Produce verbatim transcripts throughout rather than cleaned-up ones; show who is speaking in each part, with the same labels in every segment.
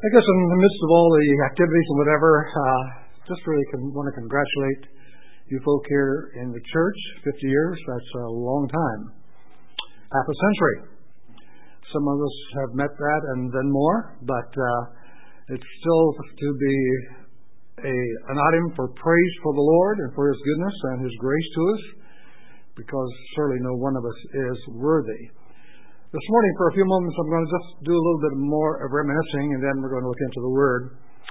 Speaker 1: I guess in the midst of all the activities and whatever, uh, just really can, want to congratulate you folk here in the church. fifty years, that's a long time. Half a century. Some of us have met that and then more, but uh, it's still to be a, an item for praise for the Lord and for His goodness and His grace to us, because certainly no one of us is worthy. This morning, for a few moments, I'm going to just do a little bit more of reminiscing, and then we're going to look into the Word.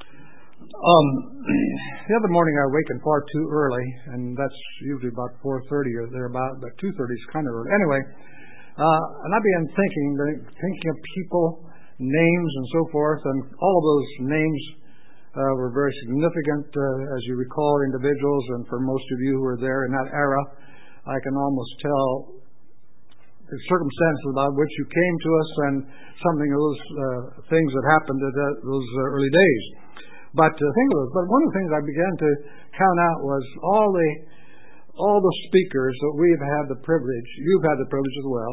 Speaker 1: Um, the other morning, I awakened far too early, and that's usually about four thirty or thereabout, but two thirty is kind of early. Anyway, uh, and I began thinking, thinking of people, names, and so forth, and all of those names uh, were very significant, uh, as you recall, individuals, and for most of you who were there in that era, I can almost tell the circumstances about which you came to us and something of those uh, things that happened at uh, those uh, early days. But uh, think of those. But one of the things I began to count out was all the all the speakers that we've had the privilege, you've had the privilege as well,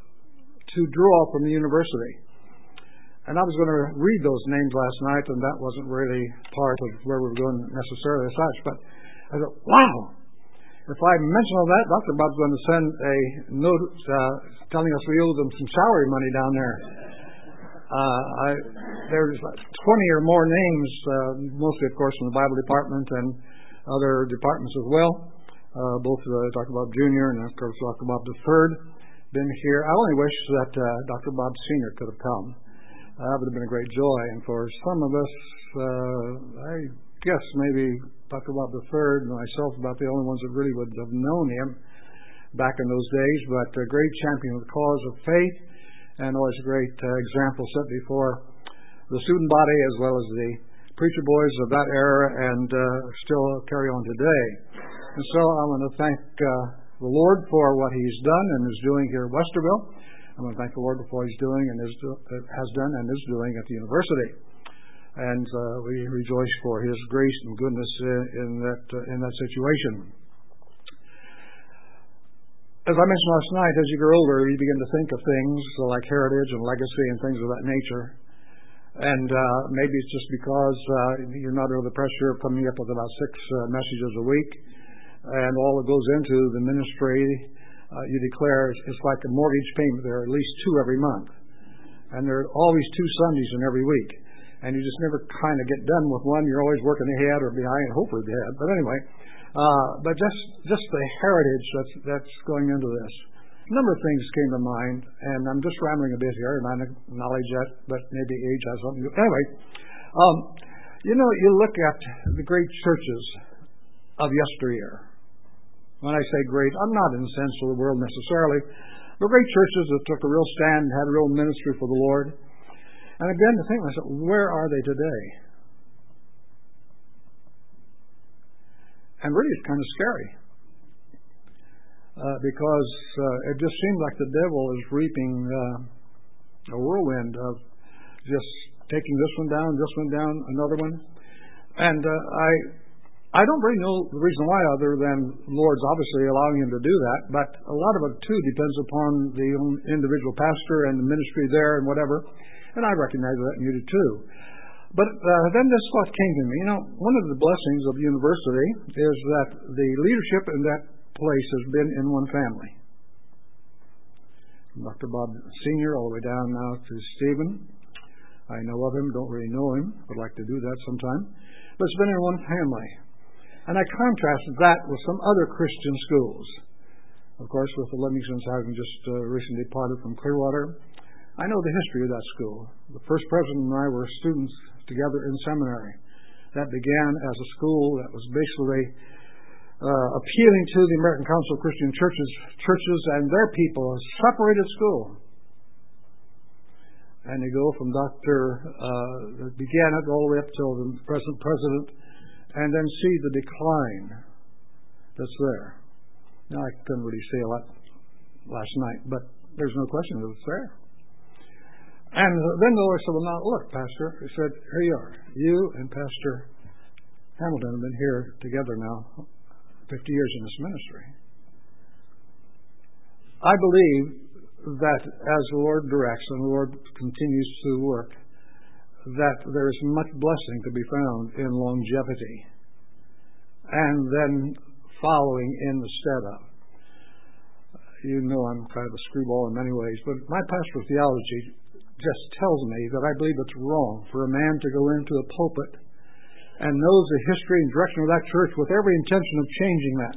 Speaker 1: to draw from the university. And I was going to read those names last night, and that wasn't really part of where we were going necessarily as such. But I thought, wow! If I mention all that, Doctor Bob's going to send a note uh, telling us we owe them some salary money down there. Uh, I, there's like twenty or more names, uh, mostly, of course, from the Bible department and other departments as well. Uh, both uh, Doctor Bob Junior and, of course, Doctor Bob the third been here. I only wish that uh, Doctor Bob Senior could have come. Uh, that would have been a great joy. And for some of us, uh, I guess maybe Doctor Bob the third and myself about the only ones that really would have known him back in those days, but a great champion of the cause of faith and always a great uh, example set before the student body as well as the preacher boys of that era, and uh, still carry on today. And so I want to thank uh, the Lord for what He's done and is doing here at Westerville. I want to thank the Lord for what He's doing and is do- has done and is doing at the university. And uh, we rejoice for His grace and goodness in, in that uh, in that situation. As I mentioned last night, as you grow older, you begin to think of things like heritage and legacy and things of that nature. And uh, maybe it's just because uh, you're not under the pressure of coming up with about six uh, messages a week, and all that goes into the ministry, uh, you declare it's like a mortgage payment. There are at least two every month, and there are always two Sundays in every week. And you just never kind of get done with one. You're always working ahead or behind, hopefully ahead. But anyway, uh, but just just the heritage that's that's going into this. A number of things came to mind, and I'm just rambling a bit here, and I acknowledge that, but maybe age has something to do. Anyway, um, you know, you look at the great churches of yesteryear. When I say great, I'm not in the sense of the world necessarily, but great churches that took a real stand and had a real ministry for the Lord. And I began to think to myself, where are they today? And really it's kind of scary. Uh, because uh, it just seems like the devil is reaping uh, a whirlwind of just taking this one down, this one down, another one. And uh, I I don't really know the reason why, other than the Lord's obviously allowing him to do that. But a lot of it, too, depends upon the individual pastor and the ministry there and whatever. And I recognize that, and you do too. But uh, then this thought came to me. You know, one of the blessings of the university is that the leadership in that place has been in one family. Doctor Bob Senior all the way down now to Stephen. I know of him, don't really know him. Would like to do that sometime. But it's been in one family. And I contrasted that with some other Christian schools. Of course, with the Livingston's having just uh, recently departed from Clearwater, I know the history of that school. The first president and I were students together in seminary. That began as a school that was basically uh, appealing to the American Council of Christian Churches, churches and their people, a separated school. And you go from Doctor Uh, that began it all the way up till the present president, and then see the decline that's there. Now, I couldn't really say a lot last night, but there's no question that it's there. And then the Lord said, well, now, look, Pastor, he said, here you are. You and Pastor Hamilton have been here together now fifty years in this ministry. I believe that as the Lord directs and the Lord continues to work, that there is much blessing to be found in longevity and then following in the stead of. You know I'm kind of a screwball in many ways, but my pastoral theology just tells me that I believe it's wrong for a man to go into a pulpit and knows the history and direction of that church with every intention of changing that.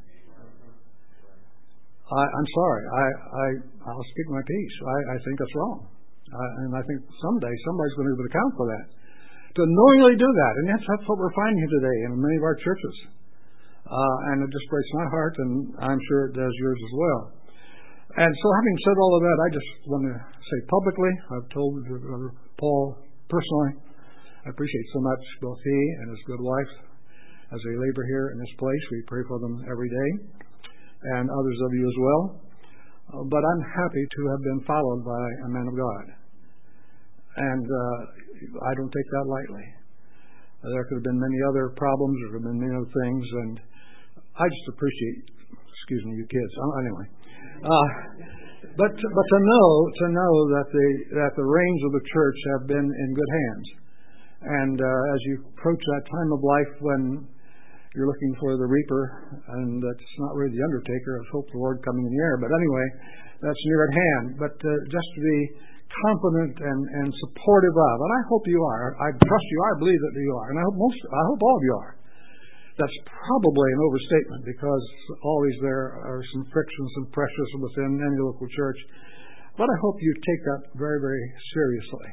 Speaker 1: I, I'm sorry. I, I, I'll speak my piece. I, I think that's wrong. I, and I think someday somebody's going to give an account for that. To knowingly do that. And that's, that's what we're finding today in many of our churches. Uh, and it just breaks my heart, and I'm sure it does yours as well. And so having said all of that, I just want to say publicly, I've told uh, Paul personally, I appreciate so much both he and his good wife as they labor here in this place. We pray for them every day, and others of you as well. Uh, but I'm happy to have been followed by a man of God. And uh, I don't take that lightly. Uh, there could have been many other problems, there could have been many other things, and I just appreciate, excuse me, you kids. Uh, anyway. Uh, but but to know to know that the that the reins of the church have been in good hands, and uh, as you approach that time of life when you're looking for the reaper, and that's not really the undertaker. I hope the Lord coming in the air, but anyway, that's near at hand. But uh, just to be confident and, and supportive of, and I hope you are. I trust you. I believe that you are, and I hope most. I hope all of you are. That's probably an overstatement because always there are some frictions and pressures within any local church. But I hope you take that very, very seriously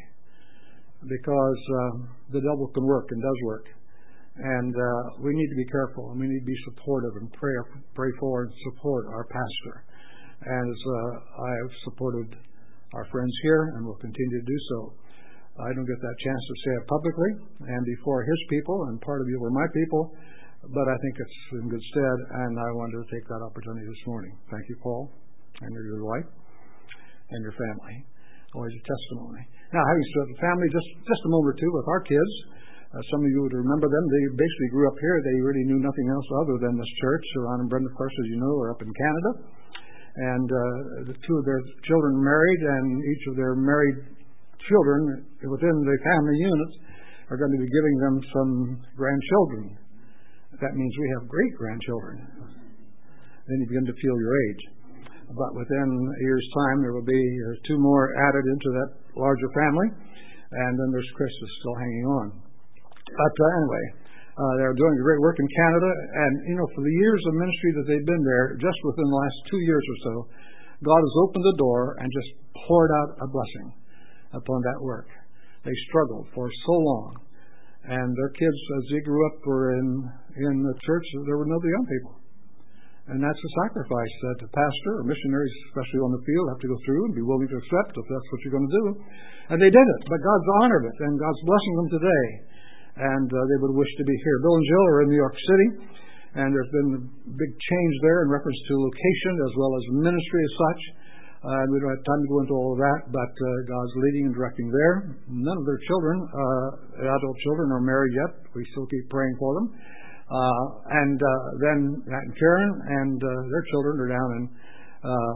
Speaker 1: because um, the devil can work and does work. And uh, we need to be careful and we need to be supportive and pray, pray for and support our pastor. As uh, I have supported our friends here and will continue to do so. I don't get that chance to say it publicly and before his people, and part of you were my people. But I think it's in good stead, and I wanted to take that opportunity this morning. Thank you, Paul, and your wife, and your family. Always a testimony. Now, having said the family, just, just a moment or two with our kids. Uh, some of you would remember them. They basically grew up here. They really knew nothing else other than this church. So Ron and Brenda, of course, as you know, are up in Canada. And uh, the two of their children married, and each of their married children within the family units are going to be giving them some grandchildren. That means we have great-grandchildren. Then you begin to feel your age. But within a year's time, there will be uh, two more added into that larger family. And then there's Chris is still hanging on. But uh, anyway, uh, they're doing great work in Canada. And, you know, for the years of ministry that they've been there, just within the last two years or so, God has opened the door and just poured out a blessing upon that work. They struggled for so long. And their kids, as they grew up, were in in the church. There were no young people, and that's a sacrifice that the pastor or missionaries, especially on the field, have to go through and be willing to accept if that's what you're going to do. And they did it, but God's honored it, and God's blessing them today. And uh, they would wish to be here. Bill and Jill are in New York City, and there's been a big change there in reference to location as well as ministry as such. Uh, we don't have time to go into all of that, but uh, God's leading and directing there. None of their children, uh, adult children, are married yet. We still keep praying for them. Uh, and uh, then Matt and Karen and uh, their children are down in uh,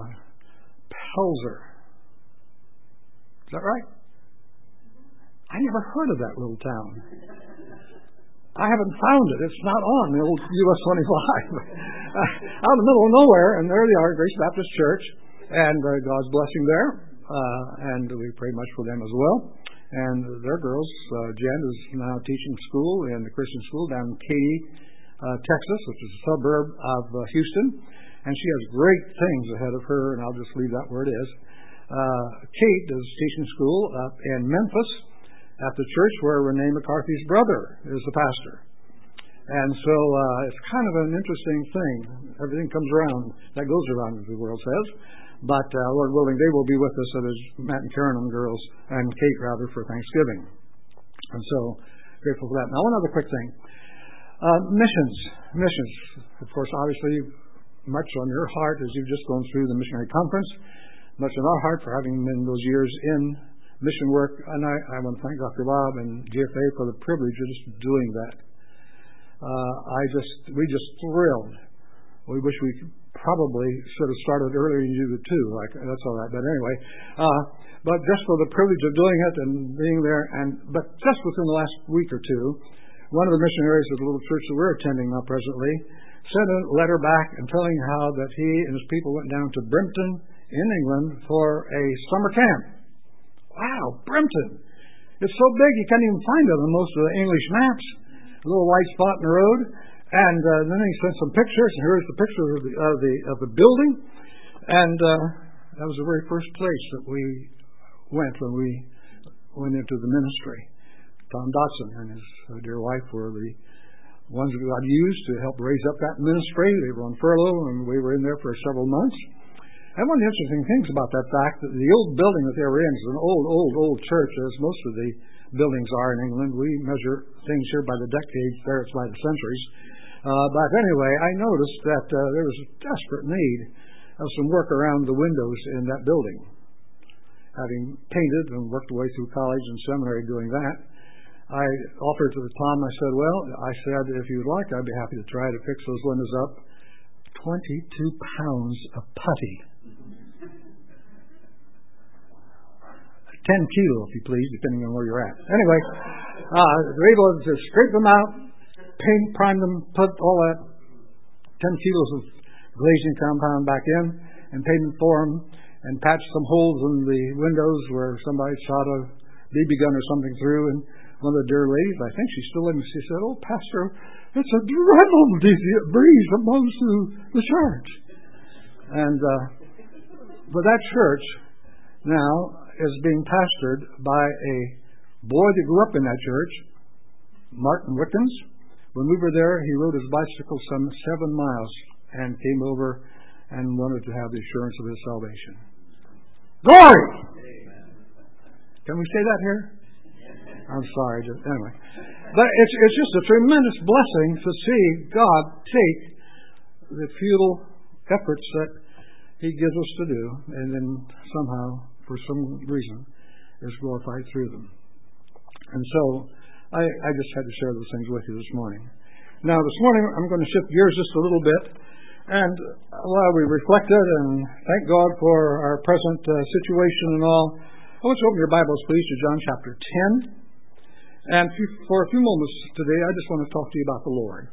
Speaker 1: Pelzer. Is that right? I never heard of that little town. I haven't found it. It's not on the old U S twenty-five. Out in the middle of nowhere, and there they are, Grace Baptist Church. And uh, God's blessing there, uh, and we pray much for them as well. And their girls, uh, Jen is now teaching school in the Christian school down in Katy, uh, Texas, which is a suburb of uh, Houston. And she has great things ahead of her, and I'll just leave that where it is. Uh, Kate is teaching school up in Memphis at the church where Renee McCarthy's brother is the pastor. And so uh, it's kind of an interesting thing. Everything comes around. That goes around, as the world says. But uh, Lord willing, they will be with us as Matt and Karen and girls, and Kate rather, for Thanksgiving. And so grateful for that. Now, one other quick thing. Uh, missions. Missions. Of course, obviously, much on your heart as you've just gone through the missionary conference. Much on our heart for having been those years in mission work. And I, I want to thank Doctor Bob and G F A for the privilege of just doing that. Uh, I just, we just thrilled. We wish we probably should have started earlier than you did too. Like, that's all right. But anyway, uh, but just for the privilege of doing it and being there, and but just within the last week or two, one of the missionaries of the little church that we're attending now presently sent a letter back and telling how that he and his people went down to Brimpton in England for a summer camp. Wow, Brimpton! It's so big you can't even find it on most of the English maps. A little white spot in the road. And uh, then he sent some pictures, and here's the picture of the of the, of the building. And uh, that was the very first place that we went when we went into the ministry. Tom Dotson and his uh, dear wife were the ones that God used to help raise up that ministry. They were on furlough, and we were in there for several months. And one of the interesting things about that fact that the old building that they were in is an old, old, old church, as most of the buildings are in England. We measure things here by the decades, there it's by the centuries. Uh, but anyway, I noticed that uh, there was a desperate need of some work around the windows in that building. Having painted and worked away through college and seminary doing that, I offered to the Tom, I said, well, I said, if you'd like, I'd be happy to try to fix those windows up. twenty-two pounds of putty. ten kilo, if you please, depending on where you're at. Anyway, uh, we're able to scrape them out, paint, prime them, put all that ten kilos of glazing compound back in, and paint them for them, and patch some holes in the windows where somebody shot a B B gun or something through. And one of the dear ladies, I think she's still living, she said, "Oh, Pastor, it's a dreadful breeze that blows through the church." And uh, but that church now is being pastored by a boy that grew up in that church, Martin Wickens. When we were there, he rode his bicycle some seven miles and came over and wanted to have the assurance of his salvation. Glory! Can we say that here? I'm sorry. Just, anyway. But it's, it's just a tremendous blessing to see God take the futile efforts that He gives us to do and then somehow, for some reason, is glorified through them. And so, I, I just had to share those things with you this morning. Now, this morning, I'm going to shift gears just a little bit. And while we reflected and thank God for our present uh, situation and all, I want you to open your Bibles, please, to John chapter ten. And for a few moments today, I just want to talk to you about the Lord.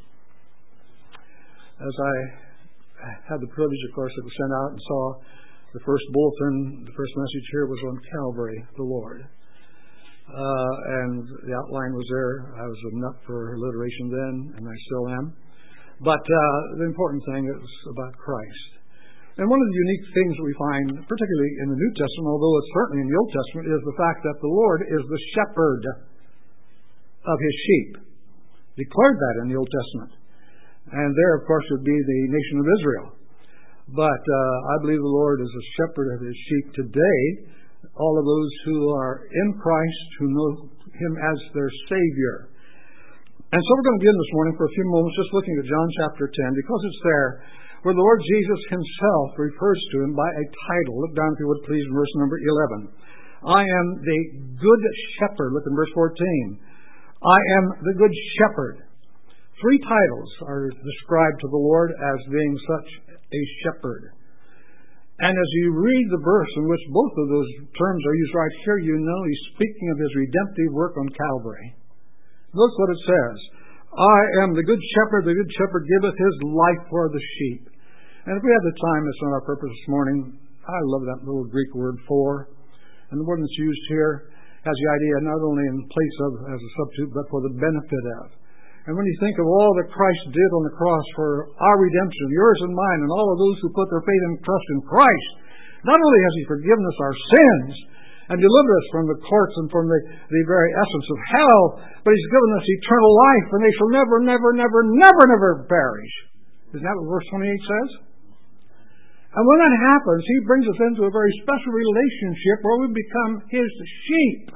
Speaker 1: As I had the privilege, of course, that was sent out and saw the first bulletin, the first message here was on Calvary, the Lord. Uh, and the outline was there. I was a nut for alliteration then, and I still am. But uh, the important thing is about Christ. And one of the unique things we find, particularly in the New Testament, although it's certainly in the Old Testament, is the fact that the Lord is the shepherd of His sheep. Declared that in the Old Testament. And there, of course, would be the nation of Israel. But uh, I believe the Lord is a shepherd of His sheep today. All of those who are in Christ, who know Him as their Savior. And so we're going to begin this morning for a few moments just looking at John chapter ten, because it's there where the Lord Jesus Himself refers to Him by a title. Look down, if you would, please, verse number eleven. I am the good shepherd. Look in verse fourteen. I am the good shepherd. Three titles are described to the Lord as being such a shepherd. And as you read the verse in which both of those terms are used right here, you know He's speaking of His redemptive work on Calvary. Look what it says. I am the good shepherd. The good shepherd giveth his life for the sheep. And if we have the time, that's not our purpose this morning. I love that little Greek word for. And the word that's used here has the idea not only in place of as a substitute, but for the benefit of. And when you think of all that Christ did on the cross for our redemption, yours and mine, and all of those who put their faith and trust in Christ, not only has He forgiven us our sins and delivered us from the courts and from the, the very essence of hell, but He's given us eternal life, and they shall never, never, never, never, never perish. Isn't that what verse twenty-eight says? And when that happens, He brings us into a very special relationship where we become His sheep.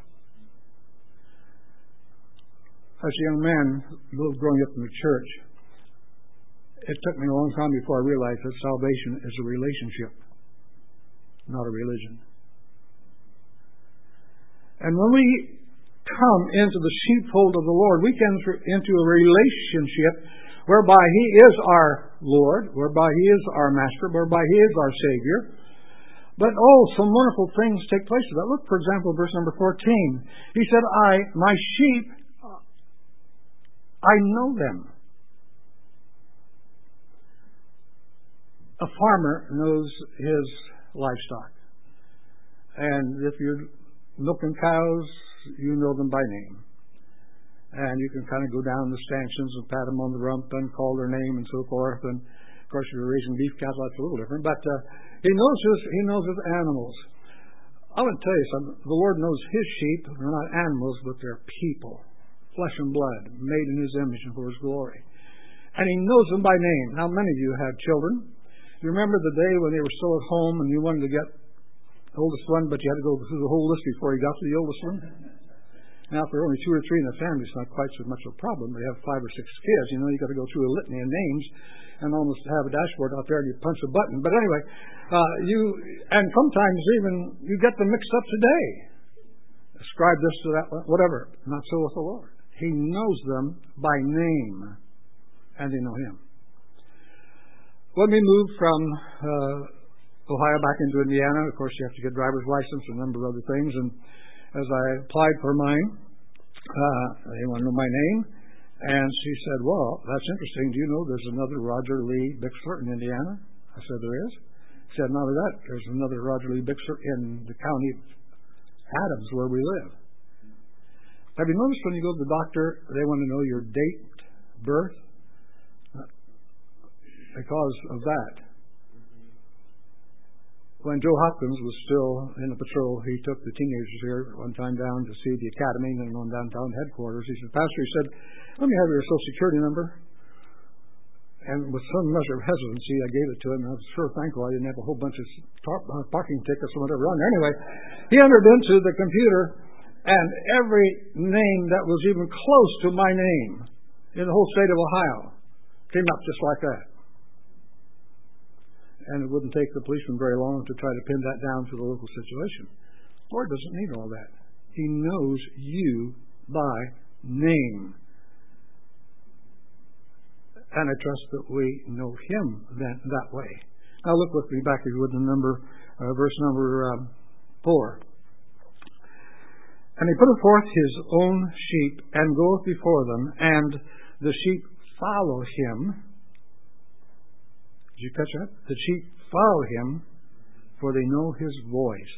Speaker 1: As a young man growing up in the church, it took me a long time before I realized that salvation is a relationship, not a religion. And when we come into the sheepfold of the Lord, we get into a relationship whereby He is our Lord, whereby He is our Master, whereby He is our Savior. But oh, some wonderful things take place with that. Look, for example, verse number fourteen. He said, I, my sheep, I know them. A farmer knows his livestock. And if you're milking cows, you know them by name. And you can kind of go down the stanchions and pat them on the rump and call their name and so forth. And, of course, if you're raising beef cattle, that's a little different. But uh, he knows his, he knows his animals. I want to tell you something. The Lord knows His sheep. They're not animals, but they're people. Flesh and blood, made in His image and for His glory. And He knows them by name. Now, many of you have children. You remember the day when they were still at home and you wanted to get the oldest one, but you had to go through the whole list before you got to the oldest one? Now, if there are only two or three in the family, it's not quite so much of a problem. They have five or six kids. You know, you've got to go through a litany of names and almost have a dashboard out there and you punch a button. But anyway, uh, you, and sometimes even you get them mixed up today. Ascribe this to that, whatever. Not so with the Lord. He knows them by name, and they know Him. Let me move from uh, Ohio back into Indiana. Of course, you have to get a driver's license and a number of other things. And as I applied for mine, uh, they want to know my name. And she said, well, that's interesting. Do you know there's another Roger Lee Bixler in Indiana? I said, there is? She said, not only that, there's another Roger Lee Bixler in the county of Adams where we live. Have you noticed when you go to the doctor, they want to know your date, birth? Because of that. When Joe Hopkins was still in the patrol, he took the teenagers here one time down to see the academy and then on downtown headquarters. He said, Pastor, he said, let me have your Social Security number. And with some measure of hesitancy, I gave it to him. And I was sure thankful I didn't have a whole bunch of tar- uh, parking tickets or whatever on there. Anyway, he entered into the computer, and every name that was even close to my name in the whole state of Ohio came up just like that. And it wouldn't take the policeman very long to try to pin that down to the local situation. The Lord doesn't need all that. He knows you by name. And I trust that we know Him then that way. Now look with me back, if you would, to number, uh, verse number um, four. And He putteth forth His own sheep, and goeth before them, and the sheep follow Him. Did you catch that? The sheep follow Him, for they know His voice.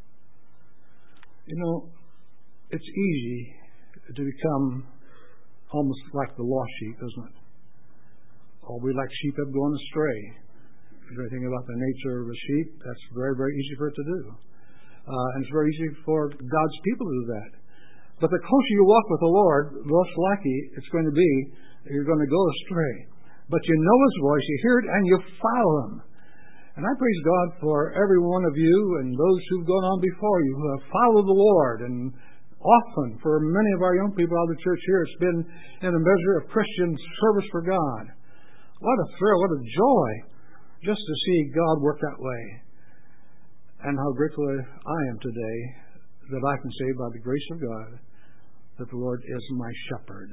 Speaker 1: You know, it's easy to become almost like the lost sheep, isn't it? Oh, we like sheep that have gone astray. If you think about the nature of a sheep, that's very, very easy for it to do. Uh, and it's very easy for God's people to do that. But the closer you walk with the Lord, the less likely it's going to be that you're going to go astray. But you know His voice, you hear it, and you follow Him. And I praise God for every one of you and those who've gone on before you who have followed the Lord. And often, for many of our young people out of the church here, it's been in a measure of Christian service for God. What a thrill, what a joy, just to see God work that way. And how grateful I am today that I can say by the grace of God that the Lord is my shepherd.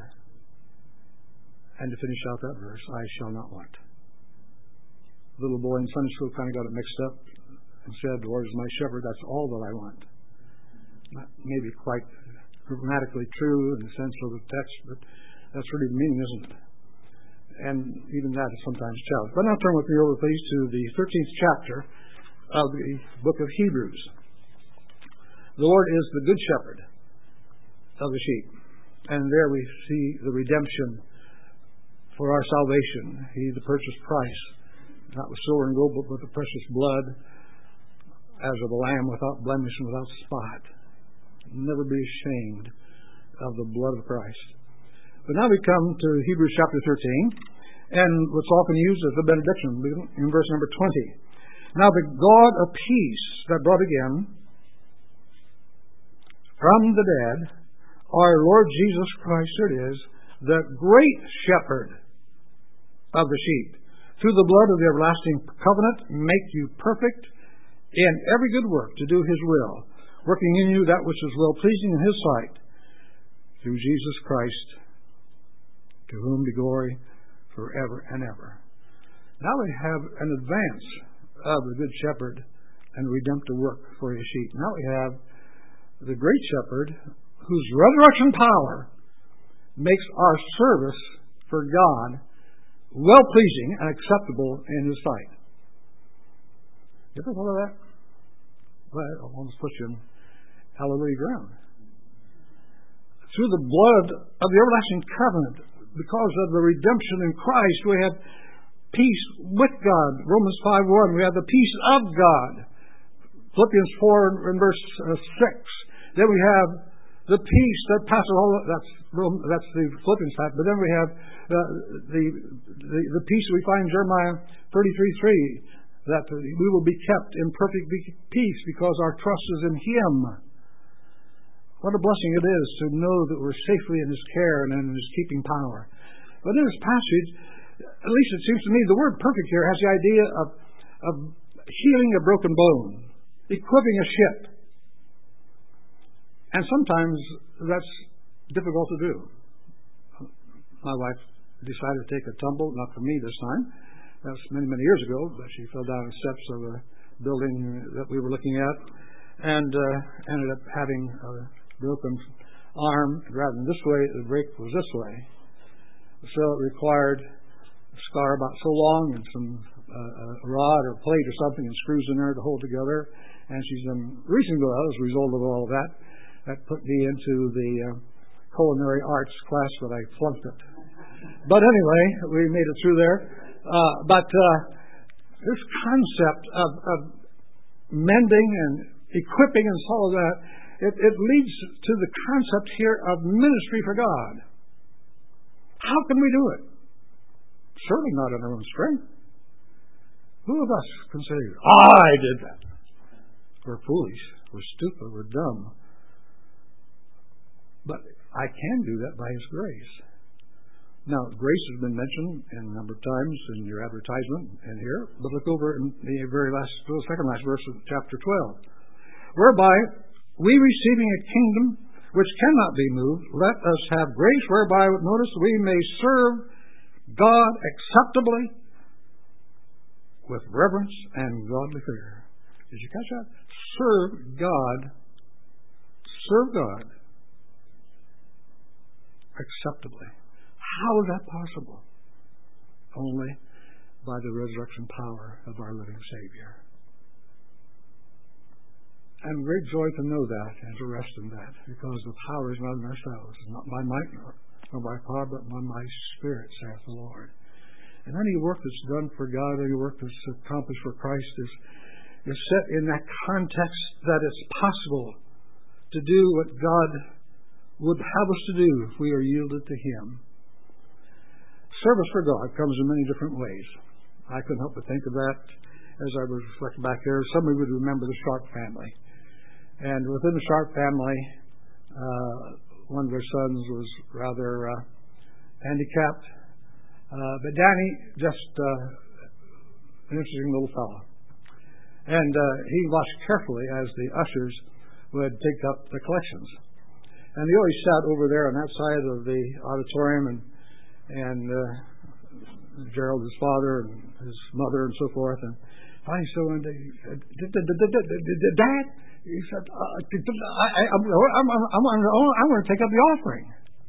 Speaker 1: And to finish out that verse, I shall not want. The little boy in Sunday school kind of got it mixed up and said, the Lord is my shepherd, that's all that I want. Not maybe quite grammatically true in the sense of the text, but that's really the meaning, isn't it? And even that is sometimes a challenge. But now turn with me over, please, to the thirteenth chapter of the book of Hebrews. The Lord is the good shepherd of the sheep. And there we see the redemption for our salvation. He, the purchase price, not with silver and gold, but with the precious blood, as of a lamb without blemish and without spot. Never be ashamed of the blood of Christ. But now we come to Hebrews chapter thirteen, and what's often used as a benediction in verse number twenty. Now the God of peace that brought again from the dead our Lord Jesus Christ, it is, the great shepherd of the sheep, through the blood of the everlasting covenant, make you perfect in every good work to do His will, working in you that which is well-pleasing in His sight, through Jesus Christ, to whom be glory forever and ever. Now we have an advance of the Good Shepherd and redemptive work for his sheep. Now we have the Great Shepherd, whose resurrection power makes our service for God well-pleasing and acceptable in his sight. You ever thought of that? Well, I almost put you in hallelujah ground. Through the blood of the everlasting covenant, because of the redemption in Christ, we have peace with God. Romans five one, we have the peace of God. Philippians four and verse six. Then we have the peace that passes all. That's that's the Philippians type. But then we have the the the, the peace we find in Jeremiah thirty-three three, that we will be kept in perfect peace because our trust is in Him. What a blessing it is to know that we're safely in His care and in His keeping power. But in this passage, at least it seems to me, the word perfect here has the idea of of healing a broken bone, equipping a ship. And sometimes that's difficult to do. My wife decided to take a tumble, not for me this time. That's many, many years ago, but she fell down the steps of a building that we were looking at and uh, ended up having a broken arm. Rather than this way, the break was this way. So it required a scar about so long and some uh, a rod or plate or something and screws in there to hold together. And she's done recently well as a result of all of that. That put me into the uh, culinary arts class, but I flunked it. But anyway, we made it through there. Uh, but uh, this concept of, of mending and equipping and all of that, it, it leads to the concept here of ministry for God. How can we do it? Certainly not in our own strength. Who of us can say, I did that? We're foolish, we're stupid, we're dumb. But I can do that by His grace. Now, grace has been mentioned in a number of times in your advertisement and here, but look over in the very last, the second last verse of chapter twelve. Whereby, we receiving a kingdom which cannot be moved, let us have grace whereby, notice, we may serve God acceptably with reverence and godly fear. Did you catch that? Serve God. Serve God acceptably. How is that possible? Only by the resurrection power of our living Savior. And great joy to know that and to rest in that, because the power is not in ourselves, not by might nor, nor by power, but by my Spirit, saith the Lord. And any work that's done for God, any work that's accomplished for Christ is, is set in that context that it's possible to do what God would have us to do if we are yielded to Him. Service for God comes in many different ways. I couldn't help but think of that as I was reflecting back there. Somebody would remember the Sharp family. And within the Sharp family, uh, one of their sons was rather uh, handicapped. Uh, but Danny, just uh, an interesting little fellow. And uh, he watched carefully as the ushers would pick up the collections. And he always sat over there on that side of the auditorium, and and uh, Gerald, his father, and his mother, and so forth. And finally, so one day, Dad, he said, I, I, I'm, I'm, I'm, I'm going to take up the offering.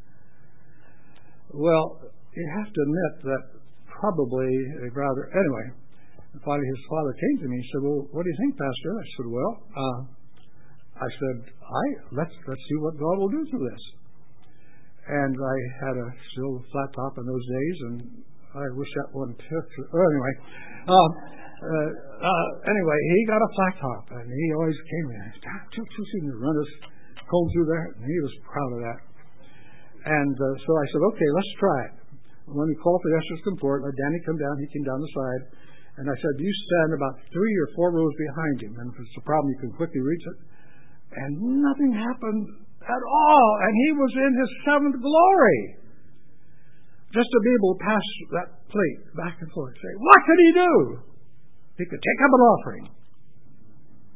Speaker 1: Well, you have to admit that probably a rather, anyway, finally his father came to me and said, well, what do you think, Pastor? I said, well, uh, I said, I let's let's see what God will do through this. And I had a still flat top in those days, and I wish that one picture. Oh, anyway, uh, uh, uh, anyway, he got a flat top, and he always came in and run his comb through there, and he was proud of that. And uh, so I said, okay, let's try it. When we called for the ushers to come forward, let Danny come down. He came down the side, and I said, you stand about three or four rows behind him, and if it's a problem, you can quickly reach it. And nothing happened at all. And he was in his seventh glory. Just to be able to pass that plate back and forth. Say, what could he do? He could take up an offering.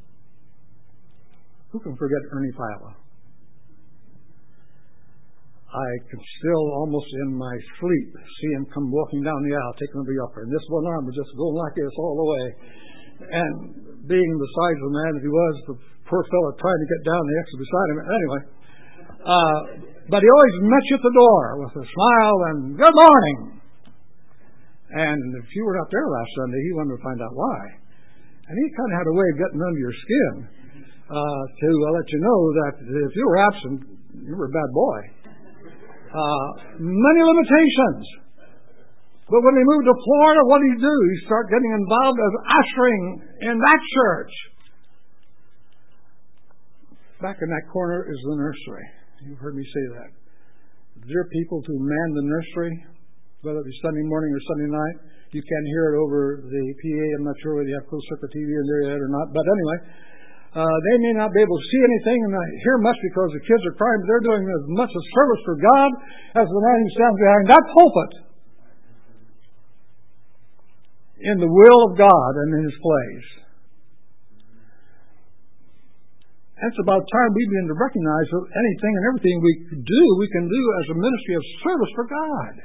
Speaker 1: Who can forget Ernie Fila? I can still, almost in my sleep, see him come walking down the aisle, taking the upper, and this one arm was just going like this all the way. And being the size of the man that he was, the poor fellow trying to get down, the extra beside him. Anyway, uh, but he always met you at the door with a smile and good morning. And if you were not there last Sunday, he wanted to find out why. And he kind of had a way of getting under your skin uh, to uh, let you know that if you were absent, you were a bad boy. Uh, many limitations. But when he moved to Florida, what did he do? He started getting involved as ushering in that church. Back in that corner is the nursery. You've heard me say that. Dear people who man the nursery, whether it be Sunday morning or Sunday night, you can hear it over the P A. I'm not sure whether you have closed circuit T V in there yet or not. But anyway, uh, they may not be able to see anything and not hear much because the kids are crying, but they're doing as much a service for God as the man who stands behind that pulpit in the will of God and in His place. It's about time we begin to recognize that anything and everything we do, we can do as a ministry of service for God.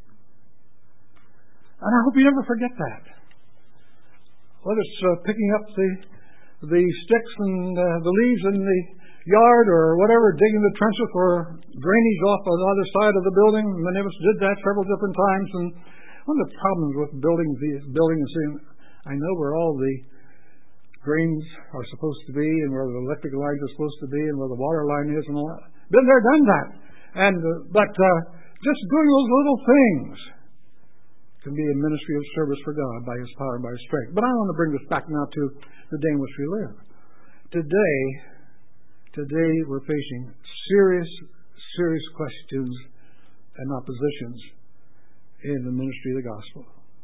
Speaker 1: And I hope you never forget that. Whether it's uh, picking up the the sticks and uh, the leaves in the yard or whatever, digging the trenches for drainage off on the other side of the building. Many of us did that several different times. And one of the problems with building these building is saying, I know where all the drains are supposed to be and where the electric lines are supposed to be and where the water line is and all that. Been there, done that. And uh, but uh, just doing those little things can be a ministry of service for God by His power and by His strength. But I want to bring this back now to the day in which we live. Today, today we're facing serious, serious questions and oppositions in the ministry of the gospel.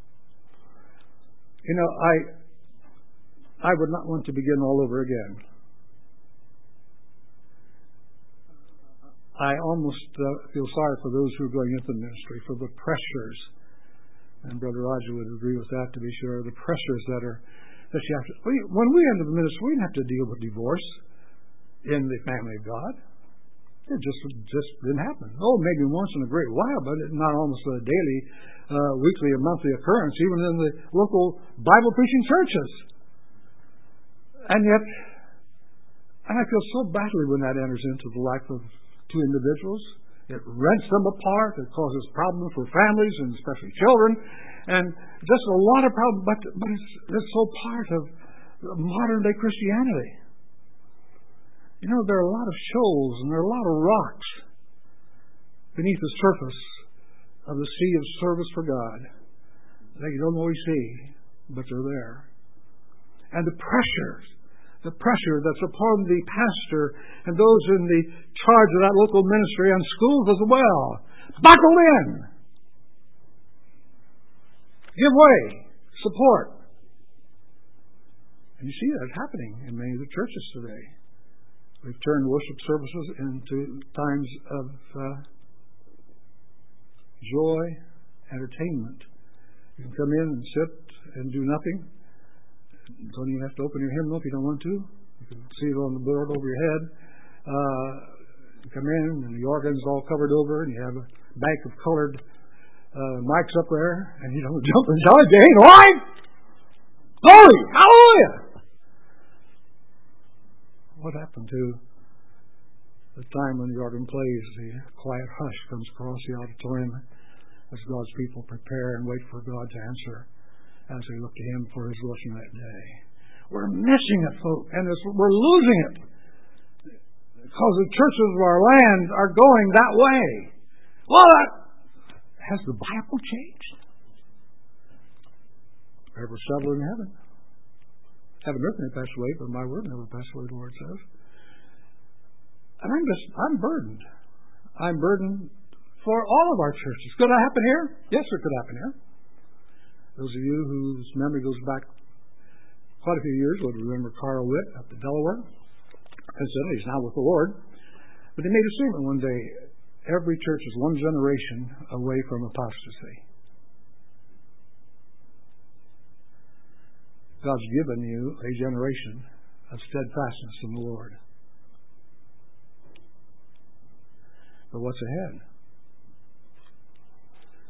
Speaker 1: You know, I I would not want to begin all over again. I almost uh, feel sorry for those who are going into the ministry, for the pressures. And Brother Roger would agree with that, to be sure. The pressures that are that you have to. We, when we enter the ministry, we didn't have to deal with divorce in the family of God. It just just didn't happen. Oh, maybe once in a great while, but not almost a daily, uh, weekly, or monthly occurrence, even in the local Bible preaching churches. And yet, and I feel so badly when that enters into the life of two individuals. It rents them apart. It causes problems for families and especially children, and just a lot of problems. But but it's it's so part of modern day Christianity. You know, there are a lot of shoals and there are a lot of rocks beneath the surface of the sea of service for God that you don't always see, but they're there. And the pressures. The pressure that's upon the pastor and those in the charge of that local ministry and schools as well. Buckle in. Give way. Support. And you see that happening in many of the churches today. We've turned worship services into times of uh, joy, entertainment. You can come in and sit and do nothing. Don't even have to open your hymnal if you don't want to. You can see it on the board over your head. Uh, you come in and the organ's all covered over and you have a bank of colored uh, mics up there and you don't jump and shout, "You ain't right! Glory! Hallelujah!" What happened to the time when the organ plays, the quiet hush comes across the auditorium as God's people prepare and wait for God to answer as they look to Him for His blessing that day? We're missing it, folks, and it's, we're losing it because the churches of our land are going that way. Well, that, has the Bible changed? Ever settled in heaven? Heaven and earth may pass away, but my word never pass away, the Lord says. And I'm just, I'm burdened. I'm burdened for all of our churches. Could that happen here? Yes, it could happen here. Those of you whose memory goes back quite a few years would remember Carl Witt up in Delaware. Incidentally, he's now with the Lord. But he made a statement one day, every church is one generation away from apostasy. God's given you a generation of steadfastness in the Lord. But what's ahead?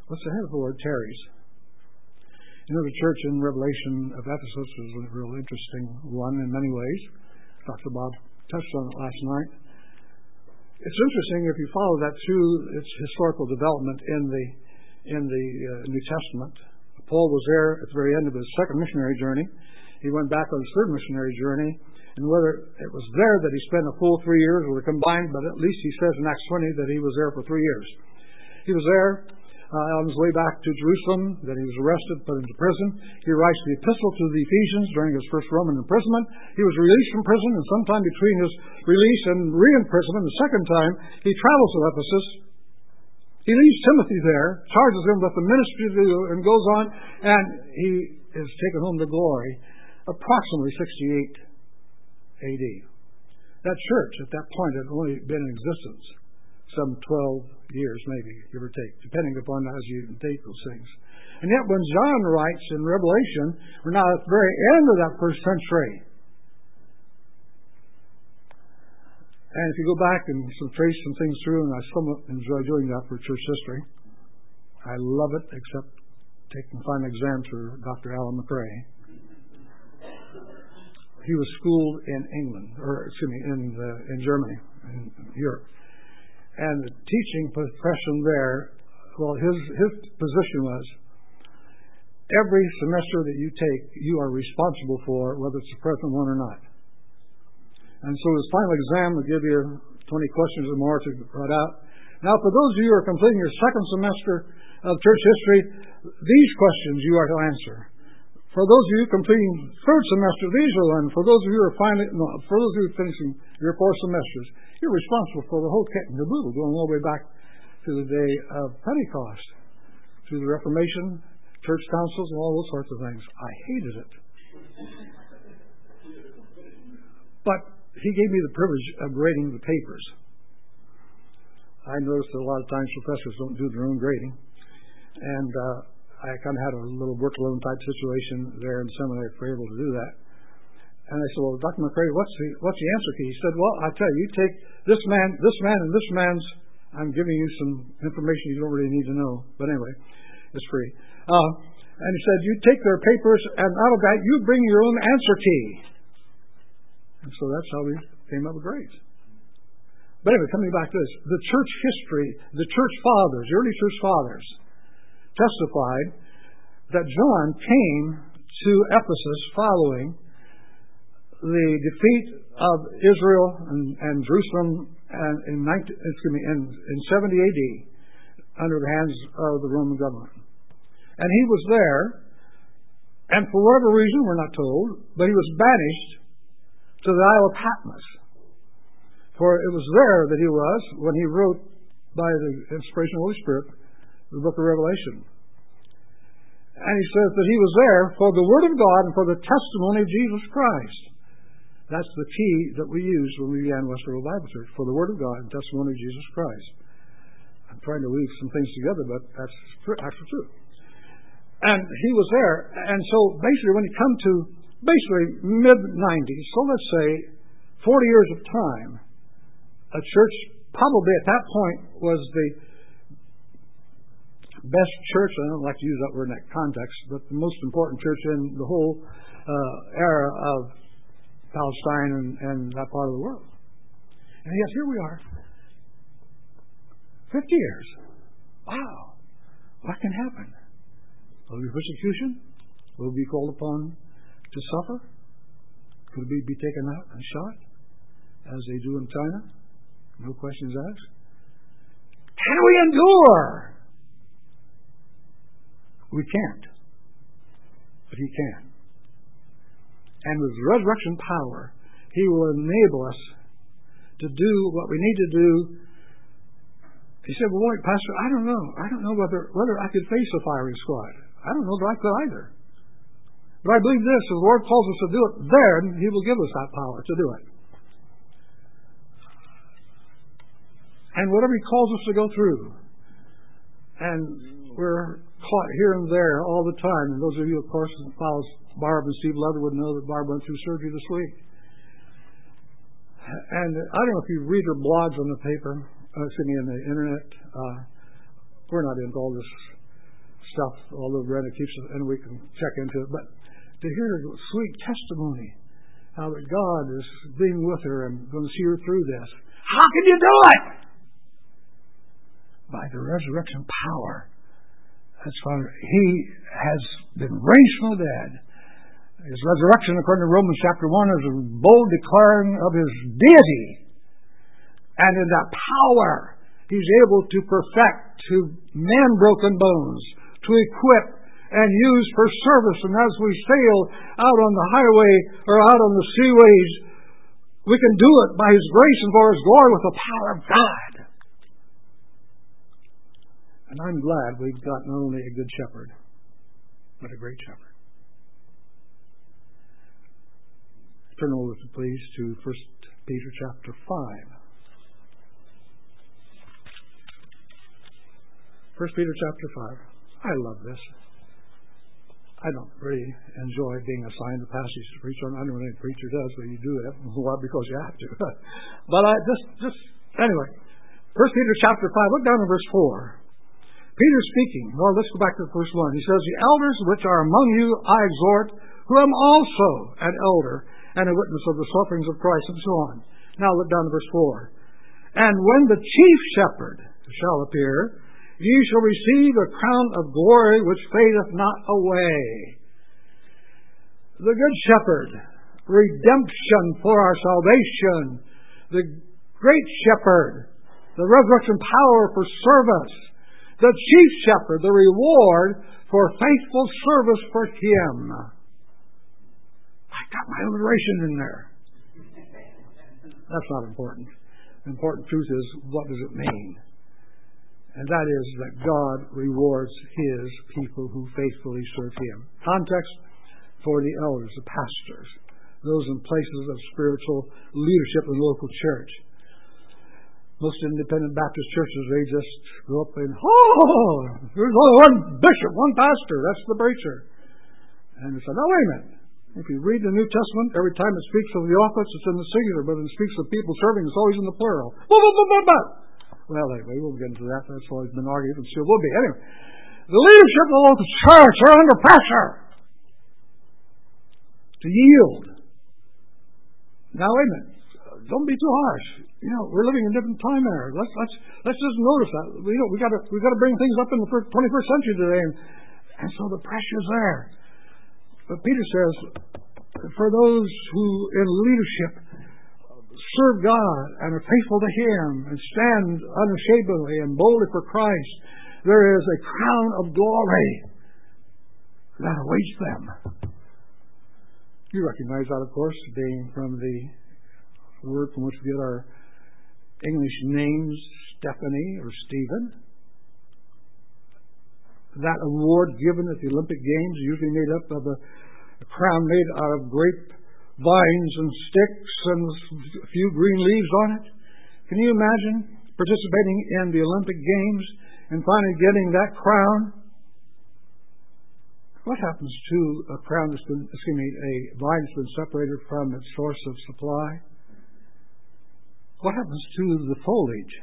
Speaker 1: what's ahead of the Lord tarries. You know, the church in Revelation of Ephesus is a real interesting one in many ways. Doctor Bob touched on it last night. It's interesting if you follow that through its historical development in the in the uh, New Testament. Paul was there at the very end of his second missionary journey. He went back on his third missionary journey, and whether it was there that he spent a full three years or combined, but at least he says in Acts twenty that he was there for three years. He was there uh, on his way back to Jerusalem, that he was arrested, put into prison. He writes the epistle to the Ephesians during his first Roman imprisonment. He was released from prison, and sometime between his release and re-imprisonment, the second time, he travels to Ephesus. He leaves Timothy there, charges him with the ministry to do, and goes on, and he is taken home to glory approximately sixty-eight A D. That church at that point had only been in existence some twelve years, maybe, give or take, depending upon as you date those things. And yet when John writes in Revelation, we're now at the very end of that first century. And if you go back and some trace some things through, and I somewhat enjoy doing that for church history, I love it, except taking final exams for Doctor Alan McRae. He was schooled in England, or excuse me, in uh, in Germany, in Europe, and the teaching profession there. Well, his his position was every semester that you take, you are responsible for, whether it's the present one or not. And so his final exam would give you twenty questions or more to write out. Now, for those of you who are completing your second semester of church history, these questions you are to answer. For those of you completing third semester, these are one. For those of you who are finally, no, for those of you finishing your four semesters, you're responsible for the whole kit and caboodle, going all the way back to the day of Pentecost, to the Reformation, church councils, and all those sorts of things. I hated it. But he gave me the privilege of grading the papers. I noticed that a lot of times professors don't do their own grading. And uh, I kind of had a little work loan type situation there in seminary for able to do that. And I said, well, Doctor McRae, what's the what's the answer key? He said, well, I tell you, you take this man, this man, and this man's. I'm giving you some information you don't really need to know, but anyway, it's free. Uh, and he said, you take their papers, and out of that, you bring your own answer key. And so that's how we came up with grades. But anyway, coming back to this, the church history, the church fathers, the early church fathers, testified that John came to Ephesus following the defeat of Israel and, and Jerusalem and in, nineteen, excuse me, in, in seventy A D under the hands of the Roman government. And he was there, and for whatever reason, we're not told, but he was banished to the Isle of Patmos. For it was there that he was when he wrote, by the inspiration of the Holy Spirit, the book of Revelation. And he says that he was there for the Word of God and for the testimony of Jesus Christ. That's the key that we used when we began Westerville Bible Church, for the Word of God and testimony of Jesus Christ. I'm trying to weave some things together, but that's actually true. And he was there. And so basically when you come to basically mid nineties, so let's say forty years of time, a church probably at that point was the best church, I don't like to use that word in that context, but the most important church in the whole uh, era of Palestine and, and that part of the world. And yes, here we are. fifty years. Wow. What can happen? Will there be persecution? Will we be called upon to suffer? Could we be taken out and shot, as they do in China? No questions asked. Can we endure? We can't. But He can. And with resurrection power, He will enable us to do what we need to do. He said, well, wait, Pastor, I don't know. I don't know whether whether I could face a firing squad. I don't know that I could either. But I believe this, if the Lord calls us to do it, then He will give us that power to do it. And whatever He calls us to go through. And we're caught here and there all the time. And those of you, of course, who follow Barb and Steve Leatherwood know that Barb went through surgery this week. And I don't know if you read her blogs on the paper, uh, excuse me, on the internet. Uh, we're not into all this stuff, although Brenda keeps it, and we can check into it. But to hear a sweet testimony, how that God is being with her and going to see her through this. How can you do it? By the resurrection power. That's why He has been raised from the dead. His resurrection, according to Romans chapter one, is a bold declaring of His deity. And in that power, He's able to perfect, to mend broken bones, to equip and use for service. And as we sail out on the highway or out on the seaways, we can do it by His grace and for His glory with the power of God. And I'm glad we've got not only a good shepherd, but a great shepherd. Turn over, please, to First Peter chapter five. First Peter chapter five. I love this. I don't really enjoy being assigned a passage to preach on. I don't know any preacher does, but you do it. Why? Because you have to. But I just, just anyway. First Peter chapter five. Look down in verse four. Peter speaking. Well, let's go back to the first one. He says, "The elders which are among you I exhort, who am also an elder and a witness of the sufferings of Christ," and so on. Now look down to verse four. "And when the chief shepherd shall appear, ye shall receive a crown of glory which fadeth not away." The good shepherd, redemption for our salvation, the great shepherd, the resurrection power for service, the chief shepherd, the reward for faithful service for Him. I got my alliteration in there. That's not important. The important truth is, what does it mean? And that is that God rewards His people who faithfully serve Him. Context for the elders, the pastors, those in places of spiritual leadership in the local church. Most independent Baptist churches, they just go up and, oh, there's only one bishop, one pastor, that's the preacher. And it's like, no, wait a minute. If you read the New Testament, every time it speaks of the office, it's in the singular, but when it speaks of people serving, it's always in the plural. Blah, blah, blah, blah, blah. Well, anyway, we won't get into that. That's always been argued and still will be. Anyway, the leadership of the local church are under pressure to yield. Now, wait a minute. Don't be too harsh. You know, we're living in a different time era. Let's let's let's just notice that. We you know we got to we got to bring things up in the twenty-first century today, and, and so the pressure's there. But Peter says, for those who in leadership serve God and are faithful to Him and stand unashamedly and boldly for Christ, there is a crown of glory that awaits them. You recognize that, of course, being from the word from which we get our English names, Stephanie or Stephen. That award given at the Olympic Games is usually made up of a, a crown made out of grape vines and sticks and a few green leaves on it. Can you imagine participating in the Olympic Games and finally getting that crown? What happens to a crown that's been, excuse me, a vine that's been separated from its source of supply? What happens to the foliage?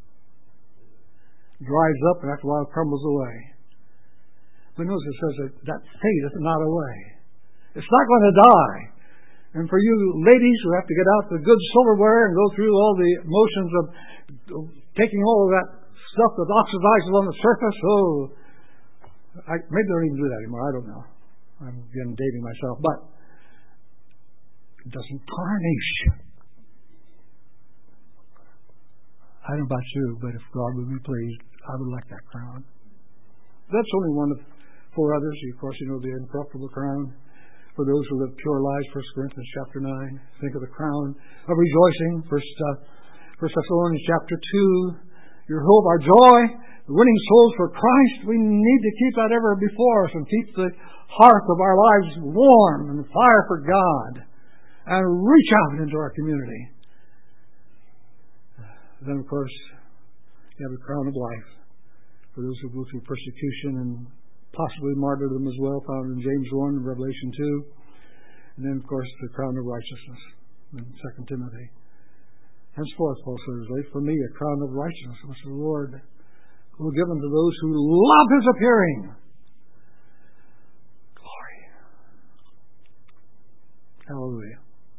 Speaker 1: Dries up and after a while crumbles away. But notice it says that that fadeth not away. It's not going to die. And for you ladies who have to get out the good silverware and go through all the motions of taking all of that stuff that oxidizes on the surface, oh, I, maybe they don't even do that anymore. I don't know. I'm again dating myself. But it doesn't tarnish. I don't know about you, but if God would be pleased, I would like that crown. That's only one of four others. Of course, you know the incorruptible crown. For those who live pure lives, First Corinthians chapter nine. Think of the crown of rejoicing. First, uh, First Thessalonians chapter two. Your hope, our joy, the winning souls for Christ. We need to keep that ever before us and keep the hearth of our lives warm and fire for God and reach out into our community. Then, of course, you have the crown of life for those who go through persecution and possibly martyrdom as well, found in James one and Revelation two. And then, of course, the crown of righteousness in Second Timothy. Henceforth, Paul says, for me, a crown of righteousness, which the Lord will give unto those who love His appearing. Hallelujah.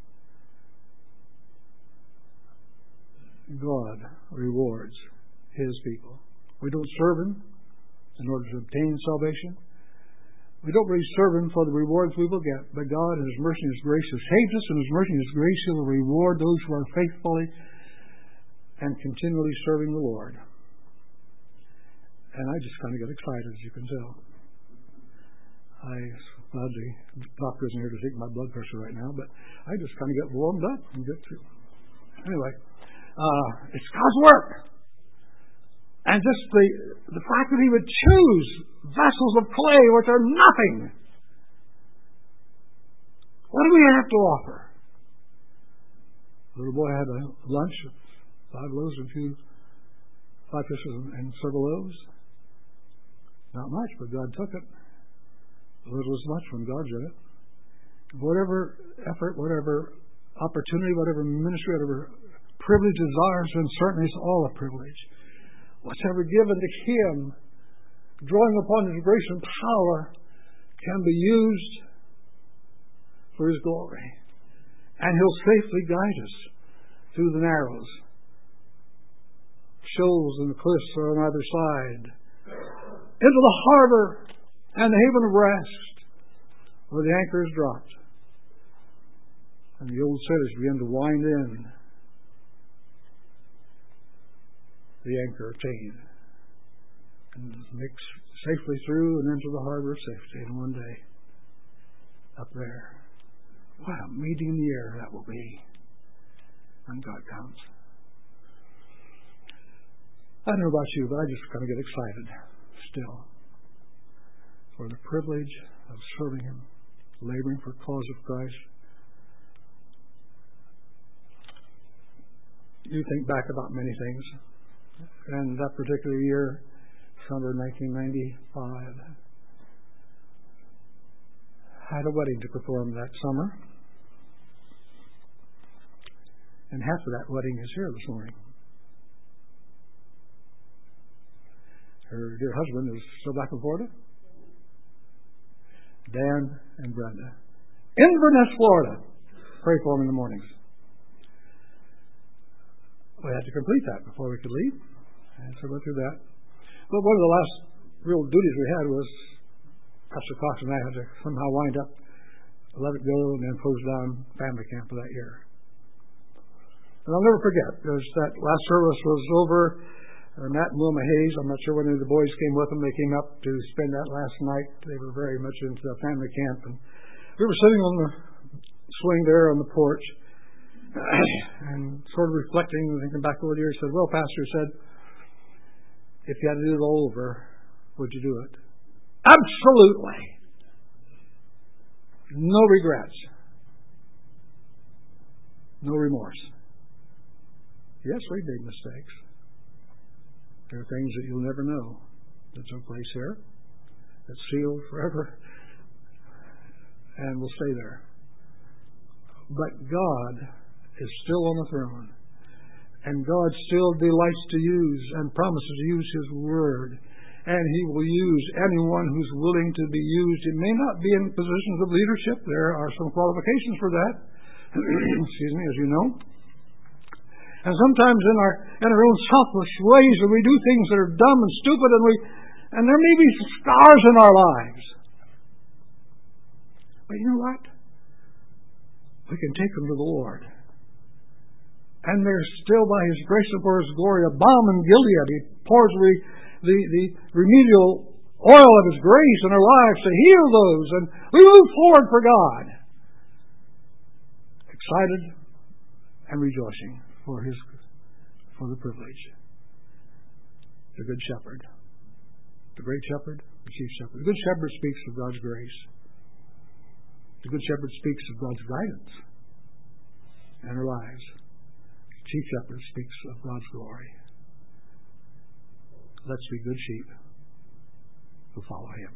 Speaker 1: God rewards His people. We don't serve Him in order to obtain salvation. We don't really serve Him for the rewards we will get, but God in His mercy and His grace has saved us, and His mercy and His grace He will reward those who are faithfully and continually serving the Lord. And I just kind of get excited, as you can tell. I glad the doctor isn't here to take my blood pressure right now, but I just kind of get warmed up and get to. Anyway, uh, it's God's work. And just the, the fact that He would choose vessels of clay which are nothing. What do we have to offer? The little boy had a lunch of five loaves and a few, five fishes and several loaves. Not much, but God took it. A little is much when God's in it. Whatever effort, whatever opportunity, whatever ministry, whatever privilege is ours, and certainly it's all a privilege. Whatever given to Him, drawing upon His grace and power, can be used for His glory. And He'll safely guide us through the narrows, shoals and the cliffs are on either side, into the harbor and the haven of rest, where the anchor is dropped. And the old sailors begin to wind in the anchor chain and mix safely through and into the harbor of safety. And one day, up there, what a meeting in the air that will be when God comes. I don't know about you, but I just kind of get excited still for the privilege of serving Him, laboring for the cause of Christ. You think back about many things. And that particular year, summer nineteen ninety-five, I had a wedding to perform that summer. And half of that wedding is here this morning. Her dear husband is still back in Florida. Dan and Brenda. Inverness, Florida. Pray for them in the mornings. We had to complete that before we could leave. And so we went through that. But one of the last real duties we had was Pastor Cox and I had to somehow wind up, let it go, and then close down family camp for that year. And I'll never forget, because that last service was over. Uh, Matt and Wilma Hayes, I'm not sure when any of the boys came with them. They came up to spend that last night. They were very much into the family camp. And we were sitting on the swing there on the porch and sort of reflecting and thinking back over the years. He said, well, Pastor said, if you had to do it all over, would you do it? Absolutely. No regrets. No remorse. Yes, we made mistakes. There are things that you'll never know that took place here. That's sealed forever and will stay there. But God is still on the throne. And God still delights to use and promises to use His Word. And He will use anyone who's willing to be used. It may not be in positions of leadership. There are some qualifications for that. Excuse me, as you know. And sometimes in our in our own selfish ways, we do things that are dumb and stupid, and we and there may be some scars in our lives. But you know what? We can take them to the Lord. And there's still, by His grace and for His glory, a balm in Gilead. He pours the, the, the remedial oil of His grace in our lives to heal those. And we move forward for God. Excited and rejoicing for His, for the privilege. The Good Shepherd. The Great Shepherd, the Chief Shepherd. The Good Shepherd speaks of God's grace. The Good Shepherd speaks of God's guidance in our lives. The Chief Shepherd speaks of God's glory. Let's be good sheep who follow Him.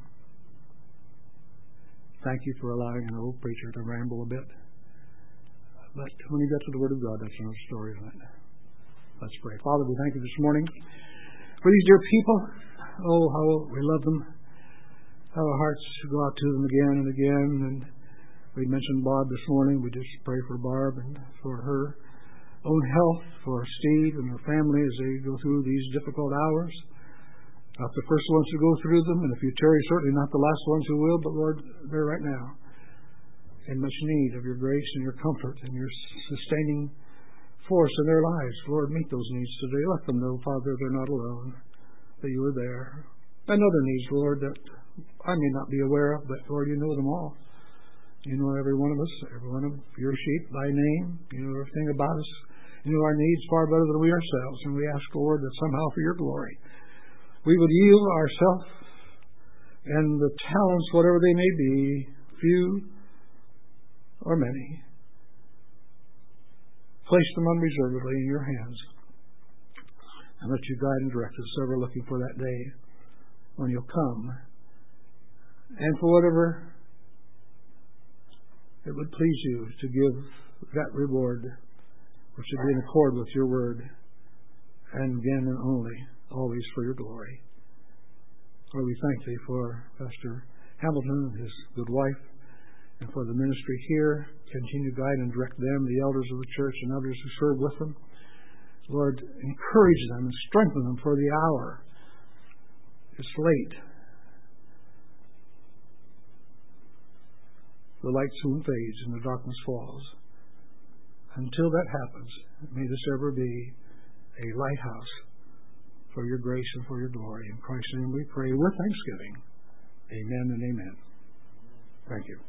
Speaker 1: Thank you for allowing an old preacher to ramble a bit. But when you get to the Word of God, that's another story, isn't it? Let's pray. Father, we thank You this morning for these dear people. Oh, how we love them. How our hearts go out to them again and again. And We mentioned Bob this morning. We just pray for Barb and for her own health, for Steve and her family as they go through these difficult hours. Not the first ones to go through them, and if you tarry, certainly not the last ones who will, but Lord, they're right now in much need of your grace and your comfort and your sustaining force in their lives. Lord, meet those needs today. Let them know, Father, they're not alone, that you are there. And other needs, Lord, that I may not be aware of, but Lord, you know them all. You know every one of us, every one of your sheep by name. You know everything about us. You know our needs far better than we ourselves. And we ask, Lord, that somehow for your glory, we would yield ourselves and the talents, whatever they may be, few or many, place them unreservedly in your hands. And let you guide and direct us ever looking for that day when you'll come. And for whatever it would please you to give that reward, which would be in accord with your word, and again and only, always for your glory. Lord, we thank thee for Pastor Hamilton and his good wife, and for the ministry here. Continue to guide and direct them, the elders of the church and others who serve with them. Lord, encourage them and strengthen them for the hour. It's late. The light soon fades and the darkness falls. Until that happens, may this ever be a lighthouse for your grace and for your glory. In Christ's name we pray with thanksgiving. Amen and amen. Thank you.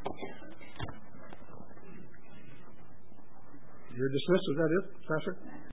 Speaker 1: You're dismissed. Is that it, Pastor?